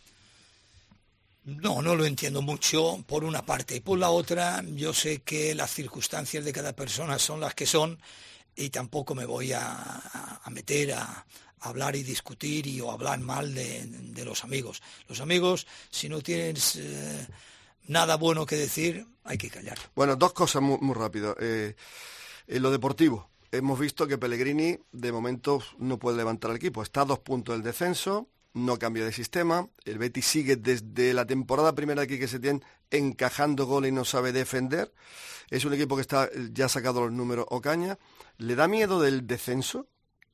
No lo entiendo mucho por una parte. Y por la otra, yo sé que las circunstancias de cada persona son las que son y tampoco me voy a meter a hablar y discutir o hablar mal de los amigos. Los amigos, si no tienes nada bueno que decir, hay que callar. Bueno, dos cosas muy rápido. En lo deportivo, hemos visto que Pellegrini de momento no puede levantar al equipo. Está a 2 puntos del descenso. No cambia de sistema, el Betis sigue desde la temporada primera aquí que se tiene encajando goles y no sabe defender, es un equipo que ya ha sacado los números Ocaña. ¿Le da miedo del descenso?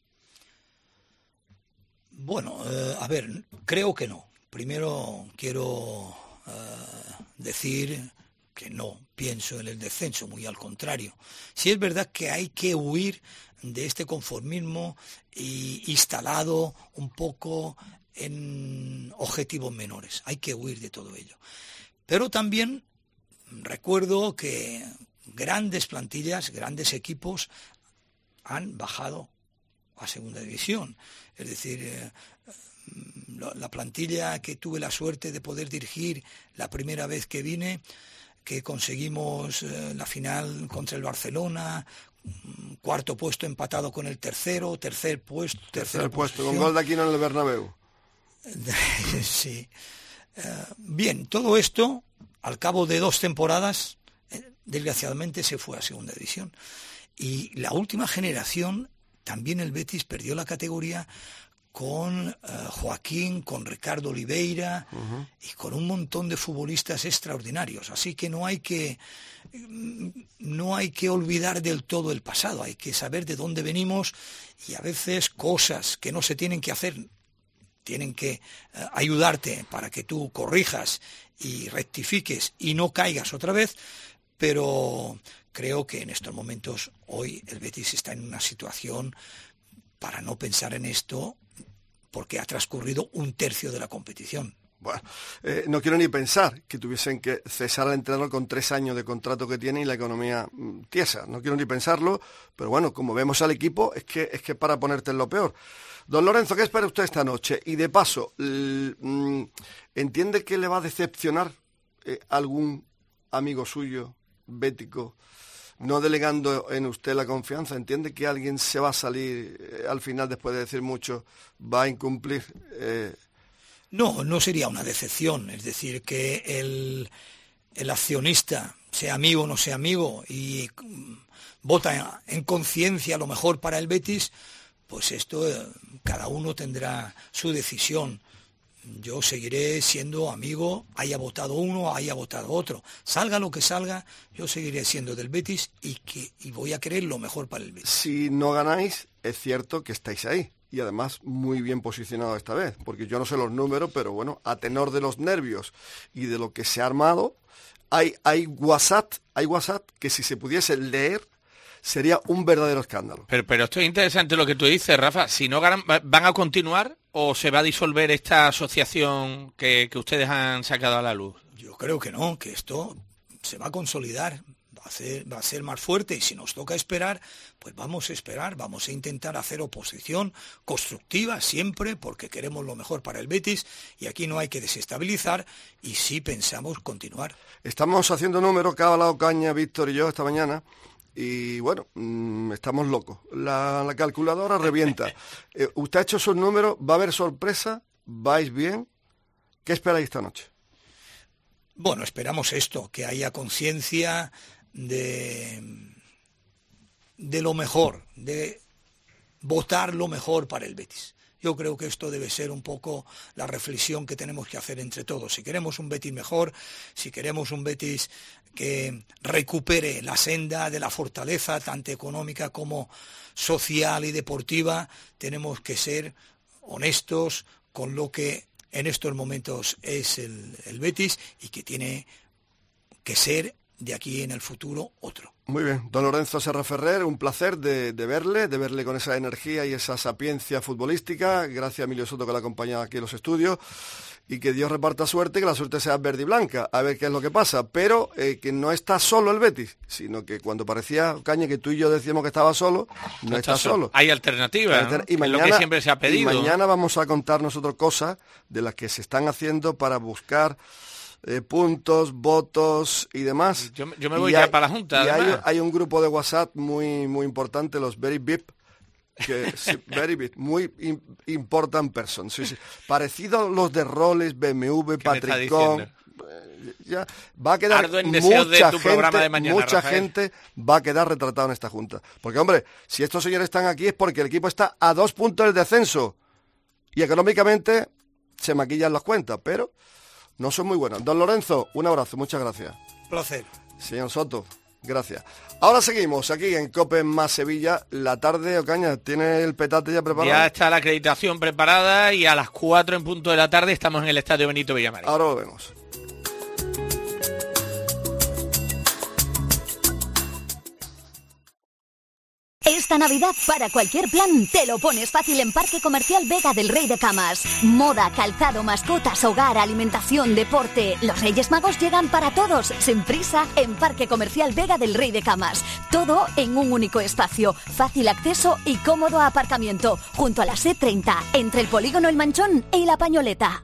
Bueno, a ver, creo que no. Primero quiero decir que no pienso en el descenso, muy al contrario. Sí es verdad que hay que huir de este conformismo instalado un poco en objetivos menores. Hay que huir de todo ello. Pero también recuerdo que grandes plantillas, grandes equipos han bajado a segunda división. Es decir, la plantilla que tuve la suerte de poder dirigir la primera vez que vine, que conseguimos la final contra el Barcelona, 4º puesto empatado con el tercer puesto, con gol de Aquino en el Bernabéu. Sí. Bien, todo esto, al cabo de 2 temporadas, desgraciadamente se fue a segunda división. Y la última generación, también el Betis perdió la categoría con Joaquín, con Ricardo Oliveira y con un montón de futbolistas extraordinarios. Así que no hay que olvidar del todo el pasado, hay que saber de dónde venimos y a veces cosas que no se tienen que hacer tienen que ayudarte para que tú corrijas y rectifiques y no caigas otra vez, pero creo que en estos momentos hoy el Betis está en una situación para no pensar en esto porque ha transcurrido 1/3 de la competición. Bueno, no quiero ni pensar que tuviesen que cesar al entrenador con 3 años de contrato que tiene y la economía tiesa. No quiero ni pensarlo, pero bueno, como vemos al equipo, es que para ponerte en lo peor. Don Lorenzo, ¿qué espera usted esta noche? Y de paso, ¿entiende que le va a decepcionar algún amigo suyo, bético, no delegando en usted la confianza? ¿Entiende que alguien se va a salir al final, después de decir mucho, va a incumplir? No sería una decepción. Es decir, que el accionista, sea amigo o no sea amigo, y vota en conciencia lo mejor para el Betis, pues esto cada uno tendrá su decisión. Yo seguiré siendo amigo, haya votado uno, haya votado otro. Salga lo que salga, yo seguiré siendo del Betis y voy a querer lo mejor para el Betis. Si no ganáis, es cierto que estáis ahí. Y además muy bien posicionado esta vez, porque yo no sé los números, pero bueno, a tenor de los nervios y de lo que se ha armado, hay WhatsApp que si se pudiese leer sería un verdadero escándalo. Pero esto es interesante lo que tú dices, Rafa. Si no ganan, ¿van a continuar o se va a disolver esta asociación que ustedes han sacado a la luz? Yo creo que no, que esto se va a consolidar va a ser más fuerte, y si nos toca esperar, pues vamos a esperar, vamos a intentar hacer oposición constructiva siempre, porque queremos lo mejor para el Betis, y aquí no hay que desestabilizar, y sí pensamos continuar. Estamos haciendo números, que ha hablado Caña, Víctor y yo esta mañana, y bueno, estamos locos. La calculadora revienta. Usted ha hecho sus números, ¿va a haber sorpresa? ¿Vais bien? ¿Qué esperáis esta noche? Bueno, esperamos esto, que haya conciencia de lo mejor, de votar lo mejor para el Betis. Yo creo que esto debe ser un poco la reflexión que tenemos que hacer entre todos. Si queremos un Betis mejor, si queremos un Betis que recupere la senda de la fortaleza, tanto económica como social y deportiva, tenemos que ser honestos con lo que en estos momentos es el Betis, y que tiene que ser de aquí en el futuro otro. Muy bien, don Lorenzo Serra Ferrer, un placer de verle con esa energía y esa sapiencia futbolística. Gracias a Emilio Soto, que la acompaña aquí en los estudios, y que Dios reparta suerte, que la suerte sea verde y blanca, a ver qué es lo que pasa, pero que no está solo el Betis, sino que cuando parecía, Caña, que tú y yo decíamos que estaba solo, no está solo. Hay alternativas, ¿no? Y mañana, es lo que siempre se ha pedido. Y mañana vamos a contar nosotros cosas de las que se están haciendo para buscar puntos, votos y demás. Yo me voy ya para la Junta. Y hay un grupo de WhatsApp muy importante, los Very VIP, que Very VIP, muy important person. Sí. Parecido a los de Rolex, BMW, Patricón. Ya va a quedar mucha gente va a quedar retratada en esta Junta. Porque, hombre, si estos señores están aquí es porque el equipo está a 2 puntos del descenso. Y económicamente se maquillan las cuentas, pero no son muy buenas. Don Lorenzo, un abrazo, muchas gracias. Placer. Señor Soto, gracias. Ahora seguimos aquí en COPE más Sevilla. La tarde, Ocaña, ¿tiene el petate ya preparado? Ya está la acreditación preparada, y a las 4 en punto de la tarde estamos en el Estadio Benito Villamarín. Ahora lo vemos. Esta Navidad, para cualquier plan, te lo pones fácil en Parque Comercial Vega del Rey de Camas. Moda, calzado, mascotas, hogar, alimentación, deporte. Los Reyes Magos llegan para todos, sin prisa, en Parque Comercial Vega del Rey de Camas. Todo en un único espacio, fácil acceso y cómodo aparcamiento, junto a la C30, entre el Polígono El Manchón y La Pañoleta.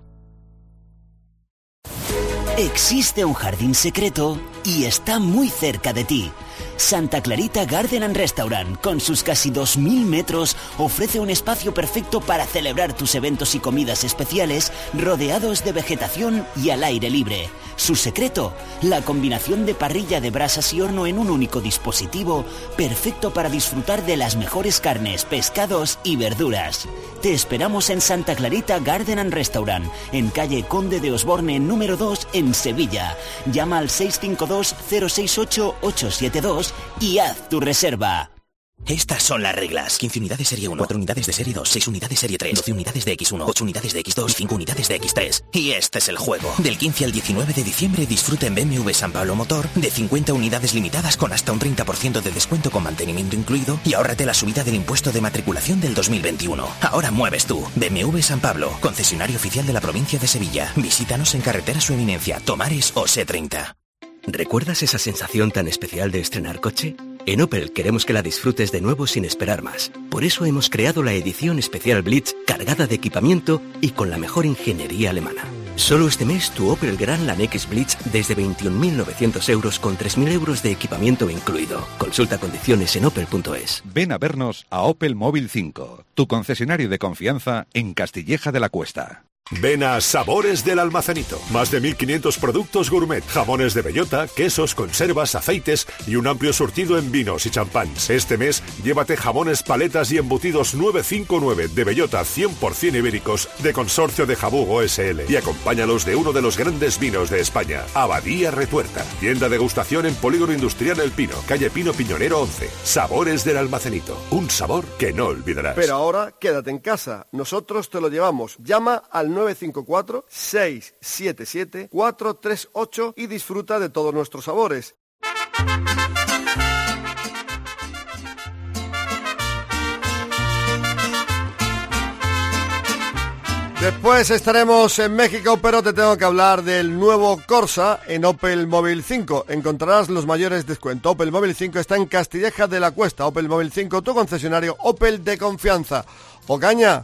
Existe un jardín secreto y está muy cerca de ti. Santa Clarita Garden and Restaurant, con sus casi 2.000 metros, ofrece un espacio perfecto para celebrar tus eventos y comidas especiales, rodeados de vegetación y al aire libre. Su secreto, la combinación de parrilla de brasas y horno en un único dispositivo, perfecto para disfrutar de las mejores carnes, pescados y verduras. Te esperamos en Santa Clarita Garden and Restaurant, en calle Conde de Osborne número 2 en Sevilla. Llama al 652-068-872 y haz tu reserva. Estas son las reglas: 15 unidades serie 1, 4 unidades de serie 2, 6 unidades serie 3, 12 unidades de X1, 8 unidades de X2 y 5 unidades de X3. Y este es el juego. Del 15 al 19 de diciembre disfruta en BMW San Pablo Motor de 50 unidades limitadas con hasta un 30% de descuento con mantenimiento incluido, y ahórrate la subida del impuesto de matriculación del 2021. Ahora mueves tú. BMW San Pablo, concesionario oficial de la provincia de Sevilla. Visítanos en carretera Su Eminencia, Tomares o C30. ¿Recuerdas esa sensación tan especial de estrenar coche? En Opel queremos que la disfrutes de nuevo sin esperar más. Por eso hemos creado la edición especial Blitz, cargada de equipamiento y con la mejor ingeniería alemana. Solo este mes tu Opel Grandland X Blitz desde 21.900 euros con 3.000 euros de equipamiento incluido. Consulta condiciones en opel.es. Ven a vernos a Opel Móvil 5, tu concesionario de confianza en Castilleja de la Cuesta. Ven a Sabores del Almacenito. Más de 1.500 productos gourmet, jamones de bellota, quesos, conservas, aceites y un amplio surtido en vinos y champáns. Este mes, llévate jamones, paletas y embutidos 959 de bellota 100% ibéricos de Consorcio de Jabú OSL y acompáñalos de uno de los grandes vinos de España, Abadía Retuerta. Tienda de degustación en Polígono Industrial El Pino, calle Pino Piñonero 11. Sabores del Almacenito. Un sabor que no olvidarás. Pero ahora quédate en casa. Nosotros te lo llevamos. Llama al 954-677-438 y disfruta de todos nuestros sabores. Después estaremos en México, pero te tengo que hablar del nuevo Corsa en Opel Móvil 5. Encontrarás los mayores descuentos. Opel Móvil 5 está en Castilleja de la Cuesta. Opel Móvil 5, tu concesionario Opel de confianza. Ocaña.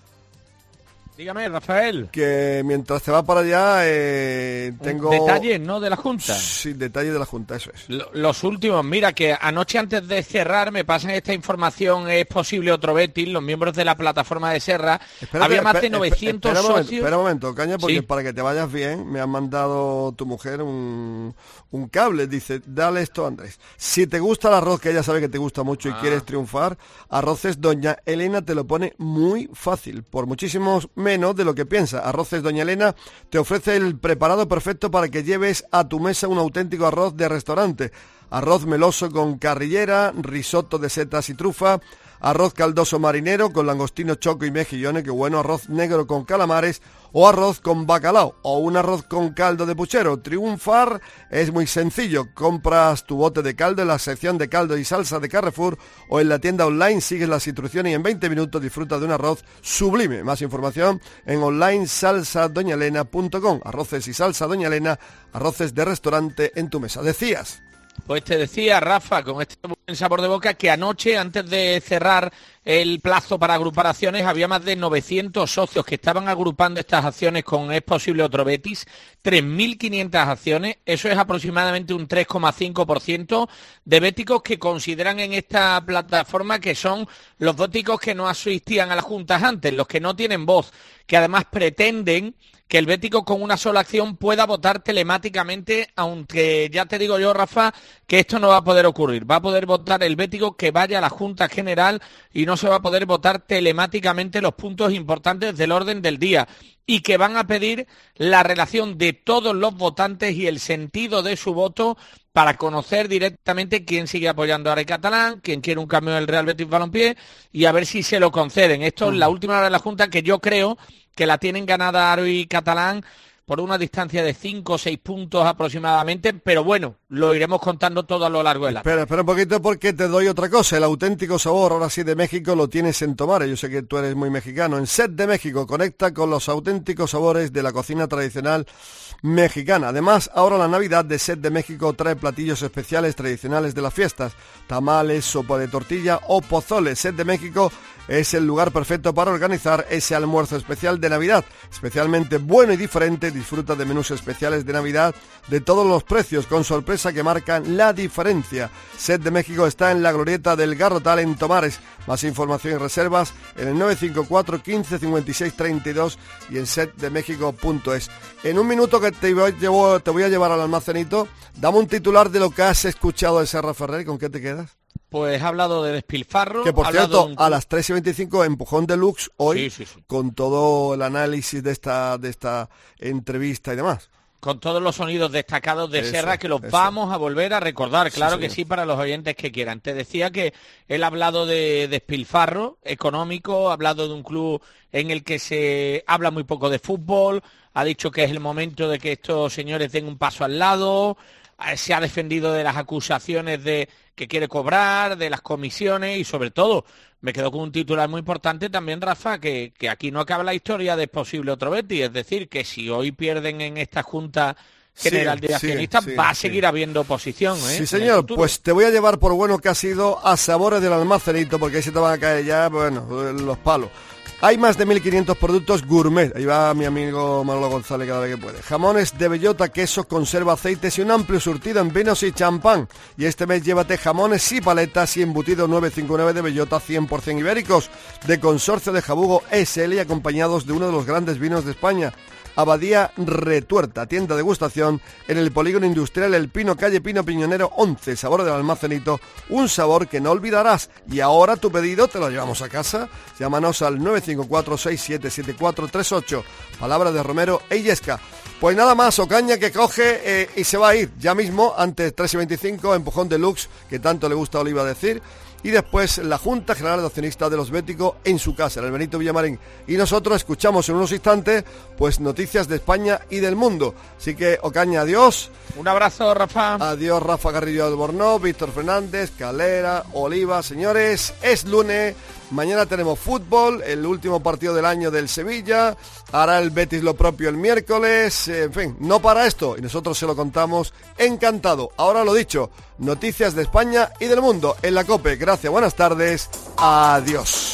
Dígame, Rafael. Que mientras te va para allá, tengo... Detalles, ¿no?, de la Junta. Sí, detalles de la Junta, eso es. Los últimos, mira, que anoche antes de cerrar me pasan esta información, es posible otro Betis, los miembros de la plataforma de Serra, había más de 900 socios... Espera un momento, Caña, porque sí, para que te vayas bien, me ha mandado tu mujer un cable, dice, dale esto, Andrés. Si te gusta el arroz, que ella sabe que te gusta mucho y quieres triunfar, Arroces Doña Elena te lo pone muy fácil, por muchísimos menos de lo que piensa. Arroces Doña Elena te ofrece el preparado perfecto para que lleves a tu mesa un auténtico arroz de restaurante. Arroz meloso con carrillera, risotto de setas y trufa, arroz caldoso marinero con langostino, choco y mejillones, que bueno, arroz negro con calamares o arroz con bacalao o un arroz con caldo de puchero. Triunfar es muy sencillo. Compras tu bote de caldo en la sección de caldo y salsa de Carrefour o en la tienda online, sigues las instrucciones y en 20 minutos disfrutas de un arroz sublime. Más información en online salsadoñaelena.com. Arroces y salsa Doña Elena, arroces de restaurante en tu mesa. Decías... Pues te decía, Rafa, con este buen sabor de boca, que anoche, antes de cerrar el plazo para agrupar acciones, había más de 900 socios que estaban agrupando estas acciones con Es Posible Otro Betis, 3.500 acciones, eso es aproximadamente un 3,5% de béticos que consideran en esta plataforma que son los béticos que no asistían a las juntas antes, los que no tienen voz, que además pretenden que el bético con una sola acción pueda votar telemáticamente, aunque ya te digo yo, Rafa, que esto no va a poder ocurrir. Va a poder votar el bético que vaya a la Junta General y no se va a poder votar telemáticamente los puntos importantes del orden del día, y que van a pedir la relación de todos los votantes y el sentido de su voto para conocer directamente quién sigue apoyando a Ari Catalán, quién quiere un cambio del Real Betis Balompié, y a ver si se lo conceden. Esto es la última hora de la Junta, que yo creo que la tienen ganada Ari Catalán por una distancia de 5 o 6 puntos aproximadamente, pero bueno, lo iremos contando todo a lo largo del año. Espera un poquito, porque te doy otra cosa. El auténtico sabor, ahora sí, de México lo tienes en Tomares. Yo sé que tú eres muy mexicano. En Set de México, conecta con los auténticos sabores de la cocina tradicional mexicana. Además, ahora la Navidad de Set de México trae platillos especiales tradicionales de las fiestas, tamales, sopa de tortilla o pozole. Set de México es el lugar perfecto para organizar ese almuerzo especial de Navidad, especialmente bueno y diferente. Disfruta de menús especiales de Navidad de todos los precios, con sorpresa que marcan la diferencia. Set de México está en la glorieta del Garrotal en Tomares. Más información y reservas en el 954 15 56 32 y en setdemexico.es. En un minuto que te voy a llevar al almacenito, dame un titular de lo que has escuchado de Serra Ferrer. ¿Con qué te quedas? Pues he hablado de despilfarro. Que por cierto, a las 3:25 Empujón Deluxe hoy, sí. Con todo el análisis de esta entrevista y demás. Con todos los sonidos destacados de Serra, que los vamos a volver a recordar, claro que sí, para los oyentes que quieran. Te decía que él ha hablado de despilfarro económico, ha hablado de un club en el que se habla muy poco de fútbol, ha dicho que es el momento de que estos señores den un paso al lado, se ha defendido de las acusaciones de que quiere cobrar, de las comisiones, y sobre todo me quedo con un titular muy importante también, Rafa, que aquí no acaba la historia de Es Posible Otro Betis, es decir, que si hoy pierden en esta Junta General de Accionistas va a seguir habiendo oposición. Sí, señor, pues te voy a llevar, por bueno que ha sido, a Sabores del Almacenito, porque ahí se te van a caer ya, bueno, los palos. Hay más de 1.500 productos gourmet. Ahí va mi amigo Manolo González cada vez que puede. Jamones de bellota, quesos, conserva, aceites y un amplio surtido en vinos y champán. Y este mes llévate jamones y paletas y embutidos 959 de bellota 100% ibéricos, de Consorcio de Jabugo SL, y acompañados de uno de los grandes vinos de España, Abadía Retuerta, tienda de degustación en el Polígono Industrial El Pino, calle Pino Piñonero 11. Sabor del Almacenito, un sabor que no olvidarás. Y ahora tu pedido te lo llevamos a casa. Llámanos al 954-677438. Palabra de Romero e Illesca. Pues nada más, Ocaña, que coge y se va a ir ya mismo, antes 3:25, Empujón Deluxe, que tanto le gusta a Oliva decir. Y después la Junta General de Accionistas de los Béticos en su casa, en el Benito Villamarín. Y nosotros escuchamos en unos instantes pues noticias de España y del mundo. Así que, Ocaña, adiós. Un abrazo, Rafa. Adiós, Rafa Garrillo Albornoz, Víctor Fernández, Calera, Oliva. Señores, es lunes, Mañana tenemos fútbol, el último partido del año del Sevilla, hará el Betis lo propio el miércoles, en fin, no para esto, y nosotros se lo contamos encantado. Ahora lo dicho, noticias de España y del mundo en la COPE. Gracias, buenas tardes, adiós.